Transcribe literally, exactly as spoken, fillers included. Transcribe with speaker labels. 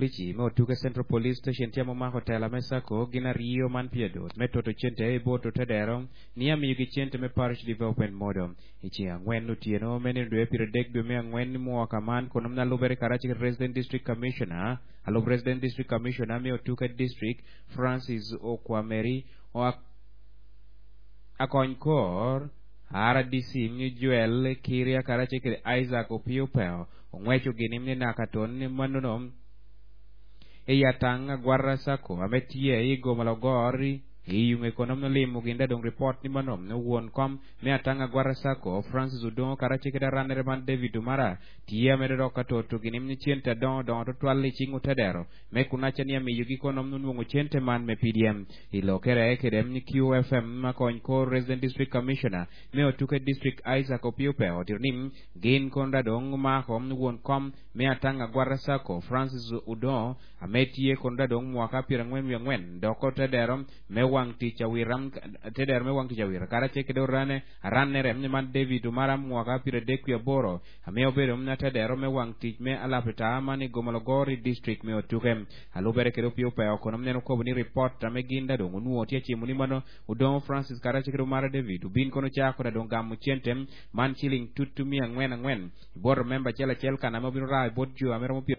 Speaker 1: bichi mo tuke Central Police Station tiamo ma hotel Mesako gina Rio man piedo metoto chente boto tedero nia mi yugi chente me parish development model ichi angwen lutieno meni dwe pire dek dwe me angwen mo kaman konom na lubere Karachi Resident District Commissioner alo Resident District Commissioner me otuke district Francis Okwameri o akonykor Ara disi ni Joel Kiria Karachi ke Isaac Opiopeo ongwecho ginim ni nakaton ni manunom eyatanga gwarra sako ametie igo malogori iyung ekonom no limu ginda dong report ni manom no won kom me atanga gwarra sako Francis Udon Karachi ke ranere man David Umara tia medero katoto ginim ni chienta don don to twalli chingu tedero me kunacha ni amiyugi konom no nungu chiente man me P D M ilo kere kedem ni Q F M makon ko Resident District Commissioner me otuke district Isaac Opiope otirnim gin konda dong ma kom no won kom me atanga gwarra sako Francis Udon ametie konda dong mwaka pirangwen yangwen doko tedero me wang ticha wiram teder me wang ticha wir Karachi ke dorane ranne rem ni man David Umara mwaka pire dekya boro ame obero mna tedero me wang tich me alapita mani Gomologori district me otukem alubere ke ropio pa okonom neno ko ni report ta me ginda do nuo tie chimu ni mano Udon Francis Karachi ke Umara David bin kono cha ko da do gamu chentem man chilling tutumi angwen angwen bor member chela chel kana mo bin rai bodju amero